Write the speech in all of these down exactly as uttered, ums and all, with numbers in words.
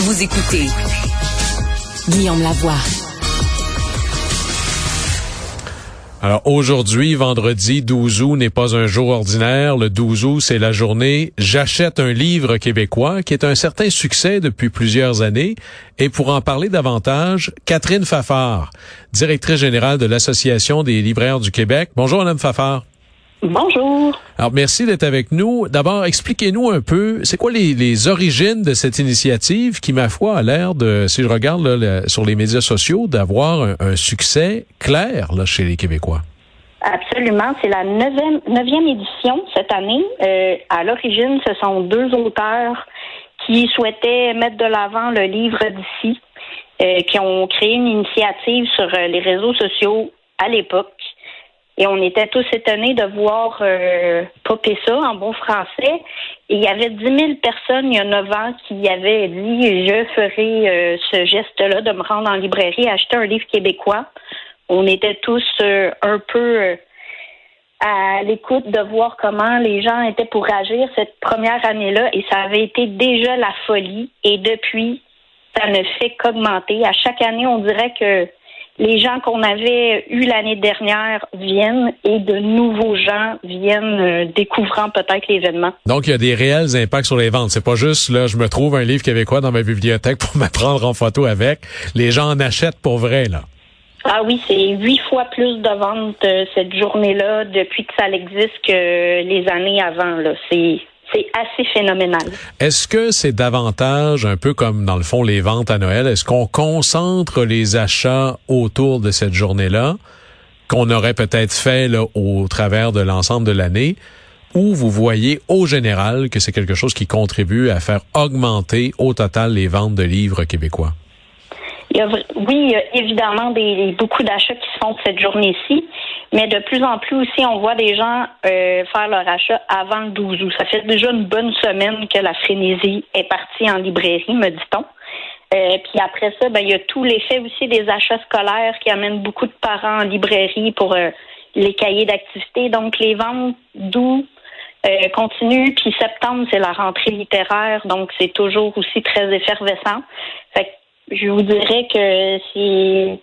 Vous écoutez Guillaume Lavoie. Alors aujourd'hui, vendredi douze août n'est pas un jour ordinaire. Le douze août, c'est la journée J'achète un livre québécois qui est un certain succès depuis plusieurs années. Et pour en parler davantage, Catherine Fafard, directrice générale de l'Association des libraires du Québec. Bonjour, Madame Fafard. Bonjour. Alors, merci d'être avec nous. D'abord, expliquez-nous un peu, c'est quoi les, les origines de cette initiative qui, ma foi, a l'air de, si je regarde là, le, sur les médias sociaux, d'avoir un, un succès clair là, chez les Québécois. Absolument. C'est la neuvième, neuvième édition cette année. Euh, à l'origine, ce sont deux auteurs qui souhaitaient mettre de l'avant le livre d'ici, euh, qui ont créé une initiative sur euh, les réseaux sociaux à l'époque. Et on était tous étonnés de voir euh, popper ça en bon français. Et il y avait dix mille personnes il y a neuf ans qui avaient dit « Je ferai euh, ce geste-là de me rendre en librairie et acheter un livre québécois ». On était tous euh, un peu euh, à l'écoute de voir comment les gens étaient pour agir cette première année-là. Et ça avait été déjà la folie. Et depuis, ça ne fait qu'augmenter. À chaque année, on dirait que les gens qu'on avait eus l'année dernière viennent et de nouveaux gens viennent euh, découvrant peut-être l'événement. Donc, il y a des réels impacts sur les ventes. C'est pas juste, là, je me trouve un livre québécois dans ma bibliothèque pour me prendre en photo avec. Les gens en achètent pour vrai, là. Ah oui, c'est huit fois plus de ventes euh, cette journée-là depuis que ça existe que les années avant, là. C'est... C'est assez phénoménal. Est-ce que c'est davantage, un peu comme dans le fond les ventes à Noël, est-ce qu'on concentre les achats autour de cette journée-là, qu'on aurait peut-être fait là, au travers de l'ensemble de l'année, ou vous voyez au général que c'est quelque chose qui contribue à faire augmenter au total les ventes de livres québécois? Il y a, oui, il y a évidemment des, beaucoup d'achats qui se font cette journée-ci, mais de plus en plus aussi, on voit des gens euh, faire leur achat avant le douze août. Ça fait déjà une bonne semaine que la frénésie est partie en librairie, me dit-on. Euh, puis après ça, ben il y a tout l'effet aussi des achats scolaires qui amènent beaucoup de parents en librairie pour euh, les cahiers d'activité. Donc les ventes d'août euh, continuent, puis septembre, c'est la rentrée littéraire, donc c'est toujours aussi très effervescent. Fait que je vous dirais que c'est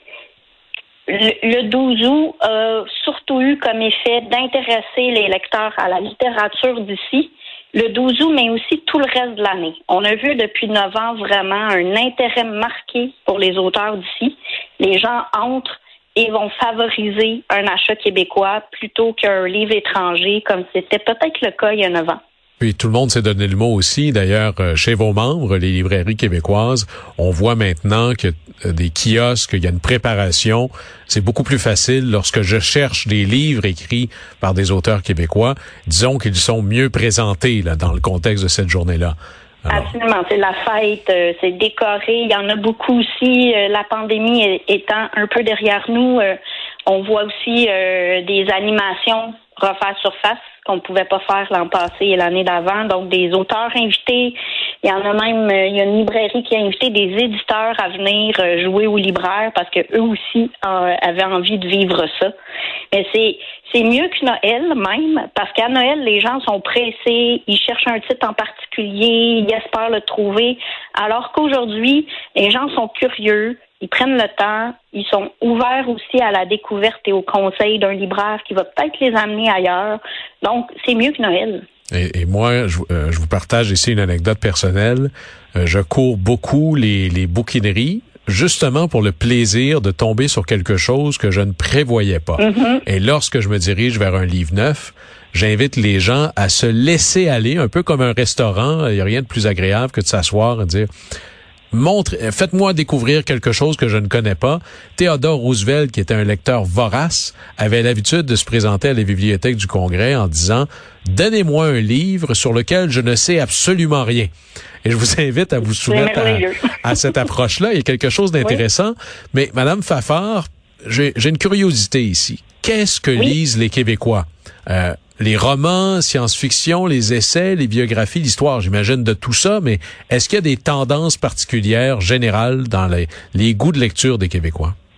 le, le douze août a surtout eu comme effet d'intéresser les lecteurs à la littérature d'ici. Le douze août, mais aussi tout le reste de l'année. On a vu depuis neuf ans vraiment un intérêt marqué pour les auteurs d'ici. Les gens entrent et vont favoriser un achat québécois plutôt qu'un livre étranger, comme c'était peut-être le cas il y a neuf ans. Puis tout le monde s'est donné le mot aussi. D'ailleurs, chez vos membres, les librairies québécoises, on voit maintenant que des kiosques, il y a une préparation. C'est beaucoup plus facile lorsque je cherche des livres écrits par des auteurs québécois. Disons qu'ils sont mieux présentés là dans le contexte de cette journée-là. Alors. Absolument, c'est la fête, euh, c'est décoré. Il y en a beaucoup aussi. Euh, la pandémie étant un peu derrière nous, euh, on voit aussi euh, des animations refaire surface qu'on ne pouvait pas faire l'an passé et l'année d'avant. Donc, des auteurs invités. Il y en a même, il y a une librairie qui a invité des éditeurs à venir jouer aux libraires parce que eux aussi euh, avaient envie de vivre ça. Mais c'est c'est mieux que Noël même, parce qu'à Noël, les gens sont pressés, ils cherchent un titre en particulier, ils espèrent le trouver, alors qu'aujourd'hui, les gens sont curieux, ils prennent le temps, ils sont ouverts aussi à la découverte et au conseil d'un libraire qui va peut-être les amener ailleurs. Donc, c'est mieux que Noël. Et, et moi, je, euh, je vous partage ici une anecdote personnelle. Euh, je cours beaucoup les, les bouquineries, justement pour le plaisir de tomber sur quelque chose que je ne prévoyais pas. Mm-hmm. Et lorsque je me dirige vers un livre neuf, j'invite les gens à se laisser aller, un peu comme un restaurant. Il n'y a rien de plus agréable que de s'asseoir et de dire... Montre, faites-moi découvrir quelque chose que je ne connais pas. Theodore Roosevelt, qui était un lecteur vorace, avait l'habitude de se présenter à la bibliothèque du Congrès en disant « Donnez-moi un livre sur lequel je ne sais absolument rien. » Et je vous invite à vous soumettre à, à cette approche-là. Il y a quelque chose d'intéressant. Oui. Mais Madame Fafard, j'ai, j'ai une curiosité ici. Qu'est-ce que oui. lisent les Québécois? Euh, les romans, science-fiction, les essais, les biographies, l'histoire, j'imagine de tout ça, mais est-ce qu'il y a des tendances particulières, générales, dans les, les goûts de lecture des Québécois?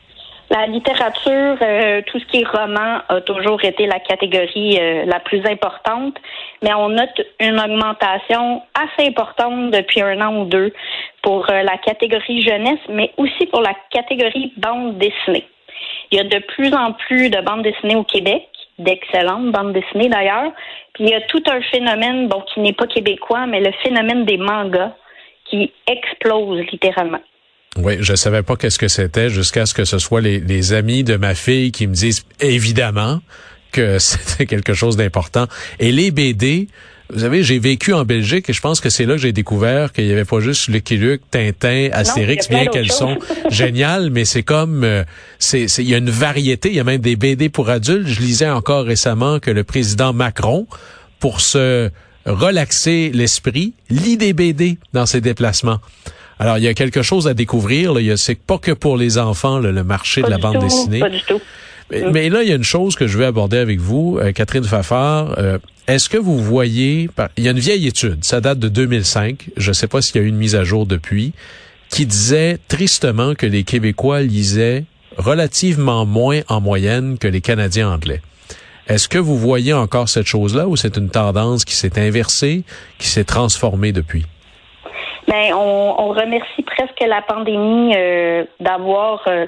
La littérature, euh, tout ce qui est roman, a toujours été la catégorie euh, la plus importante, mais on note une augmentation assez importante depuis un an ou deux pour euh, la catégorie jeunesse, mais aussi pour la catégorie bande dessinée. Il y a de plus en plus de bandes dessinées au Québec, d'excellentes bandes dessinées d'ailleurs, puis il y a tout un phénomène, bon, qui n'est pas québécois, mais le phénomène des mangas qui explose littéralement. Oui, je savais pas qu'est-ce que c'était jusqu'à ce que ce soit les, les amis de ma fille qui me disent évidemment que c'était quelque chose d'important. Et les B D, vous savez, j'ai vécu en Belgique et je pense que c'est là que j'ai découvert qu'il y avait pas juste Lucky Luke, Tintin, Astérix, bien qu'elles sont géniales, mais c'est comme, euh, c'est, c'est, il y a une variété, il y a même des B D pour adultes. Je lisais encore récemment que le président Macron, pour se relaxer l'esprit, lit des B D dans ses déplacements. Alors, il y a quelque chose à découvrir. Là. Il y a, c'est pas que pour les enfants, là, le marché pas de la bande tout, dessinée. Pas du tout. Mais, mm. mais là, il y a une chose que je veux aborder avec vous, euh, Catherine Fafard. Euh, est-ce que vous voyez... Il y a une vieille étude, ça date de deux mille cinq, je ne sais pas s'il y a eu une mise à jour depuis, qui disait tristement que les Québécois lisaient relativement moins en moyenne que les Canadiens anglais. Est-ce que vous voyez encore cette chose-là ou c'est une tendance qui s'est inversée, qui s'est transformée depuis? Ben, on, on remercie presque la pandémie euh, d'avoir euh,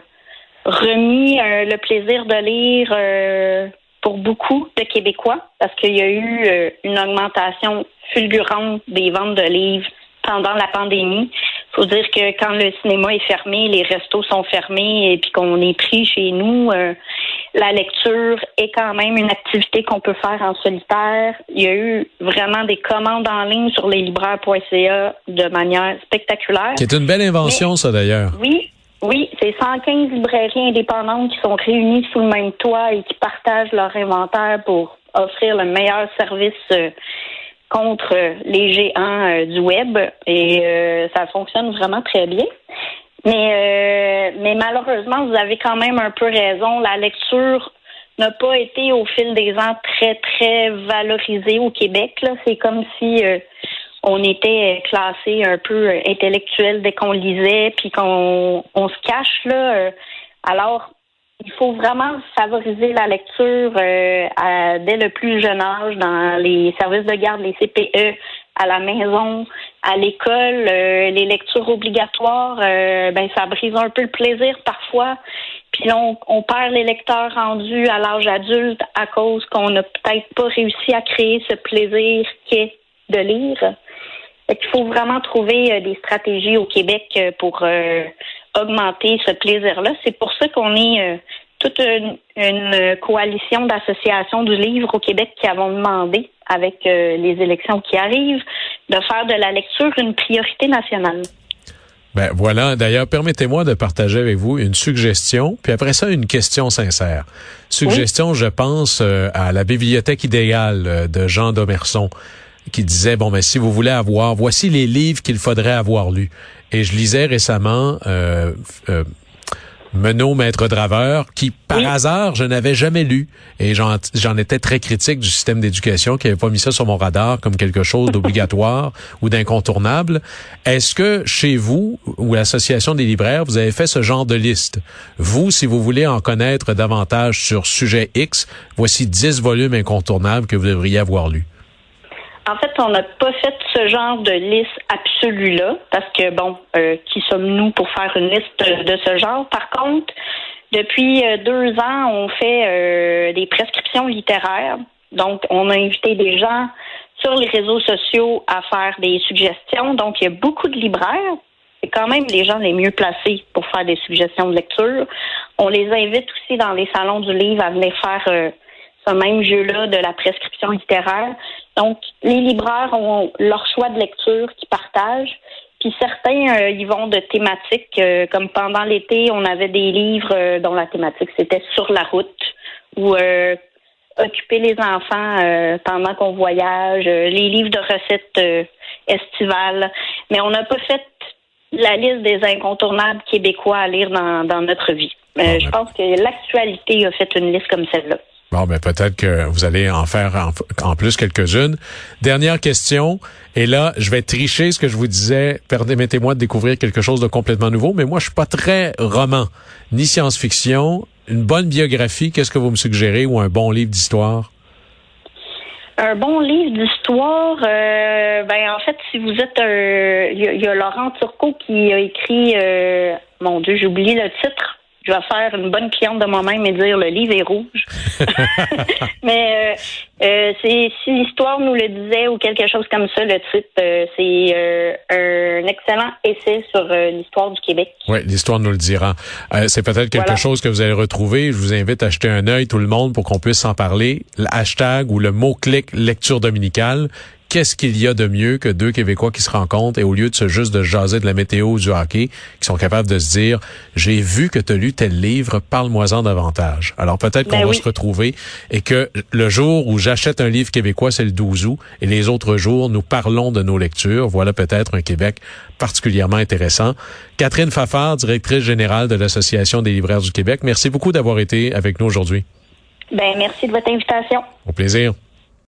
remis euh, le plaisir de lire euh, pour beaucoup de Québécois, parce qu'il y a eu euh, une augmentation fulgurante des ventes de livres pendant la pandémie. Il faut dire que quand le cinéma est fermé, les restos sont fermés et puis qu'on est pris chez nous, euh, la lecture est quand même une activité qu'on peut faire en solitaire. Il y a eu vraiment des commandes en ligne sur leslibraires point c a de manière spectaculaire. C'est une belle invention, Mais, ça, d'ailleurs. Oui, oui, c'est cent quinze librairies indépendantes qui sont réunies sous le même toit et qui partagent leur inventaire pour offrir le meilleur service euh, contre les géants euh, du web. Et euh, ça fonctionne vraiment très bien. Mais, euh, mais malheureusement, vous avez quand même un peu raison. La lecture n'a pas été au fil des ans très, très valorisée au Québec. Là. C'est comme si euh, on était classé un peu intellectuel dès qu'on lisait, puis qu'on on se cache. Là. Alors, il faut vraiment favoriser la lecture euh, à, dès le plus jeune âge dans les services de garde, les C P E, à la maison, à l'école, euh, les lectures obligatoires, euh, ben ça brise un peu le plaisir parfois. Puis là, on, on perd les lecteurs rendus à l'âge adulte à cause qu'on n'a peut-être pas réussi à créer ce plaisir qu'est de lire. Fait qu'il faut vraiment trouver euh, des stratégies au Québec euh, pour euh, augmenter ce plaisir-là. C'est pour ça qu'on est euh, toute une, une coalition d'associations du livre au Québec qui avons demandé, avec euh, les élections qui arrivent, de faire de la lecture une priorité nationale. Ben voilà. D'ailleurs, permettez-moi de partager avec vous une suggestion, puis après ça, une question sincère. Suggestion, oui. Je pense euh, à la bibliothèque idéale euh, de Jean Domerson, qui disait, bon, ben si vous voulez avoir, voici les livres qu'il faudrait avoir lus. Et je lisais récemment euh, euh, Menot, Maître Draveur, qui, par oui. hasard, je n'avais jamais lu. Et j'en, j'en étais très critique du système d'éducation qui n'avait pas mis ça sur mon radar comme quelque chose d'obligatoire ou d'incontournable. Est-ce que chez vous, ou l'Association des libraires, vous avez fait ce genre de liste? Vous, si vous voulez en connaître davantage sur sujet X, voici dix volumes incontournables que vous devriez avoir lus. En fait, on n'a pas fait ce genre de liste absolue-là, parce que, bon, euh, qui sommes-nous pour faire une liste de ce genre? Par contre, depuis euh, deux ans, on fait euh, des prescriptions littéraires. Donc, on a invité des gens sur les réseaux sociaux à faire des suggestions. Donc, il y a beaucoup de libraires. C'est quand même les gens les mieux placés pour faire des suggestions de lecture. On les invite aussi dans les salons du livre à venir faire euh, ce même jeu-là de la prescription littéraire. Donc, les libraires ont leur choix de lecture qu'ils partagent. Puis certains, euh, ils vont de thématiques. Euh, comme pendant l'été, on avait des livres euh, dont la thématique, c'était sur la route ou euh, occuper les enfants euh, pendant qu'on voyage, euh, les livres de recettes euh, estivales. Mais on n'a pas fait la liste des incontournables québécois à lire dans, dans notre vie. Euh, je pense que l'actualité a fait une liste comme celle-là. Bon, ben peut-être que vous allez en faire en, en plus quelques-unes. Dernière question, et là, je vais tricher ce que je vous disais. Permettez-moi de découvrir quelque chose de complètement nouveau, mais moi, je suis pas très roman, ni science-fiction. Une bonne biographie, qu'est-ce que vous me suggérez, ou un bon livre d'histoire? Un bon livre d'histoire, euh, ben en fait, si vous êtes un... Il y, a, il y a Laurent Turcot qui a écrit... Euh, mon Dieu, j'ai oublié le titre. Je vais faire une bonne cliente de moi-même et dire le livre est rouge. Mais euh, euh, c'est si l'histoire nous le disait ou quelque chose comme ça, le titre, euh, c'est euh, un excellent essai sur euh, l'histoire du Québec. Oui, l'histoire nous le dira. Euh, c'est peut-être quelque voilà. chose que vous allez retrouver. Je vous invite à jeter un œil, tout le monde, pour qu'on puisse en parler. Le hashtag ou le mot-clic lecture dominicale. Qu'est-ce qu'il y a de mieux que deux Québécois qui se rencontrent et au lieu de se juste de jaser de la météo ou du hockey, qui sont capables de se dire « J'ai vu que tu as lu tel livre, parle-moi-en davantage ». Alors peut-être qu'on ben va oui. se retrouver et que le jour où j'achète un livre québécois, c'est le douze août, et les autres jours, nous parlons de nos lectures. Voilà peut-être un Québec particulièrement intéressant. Catherine Fafard, directrice générale de l'Association des libraires du Québec, merci beaucoup d'avoir été avec nous aujourd'hui. Ben merci de votre invitation. Au plaisir.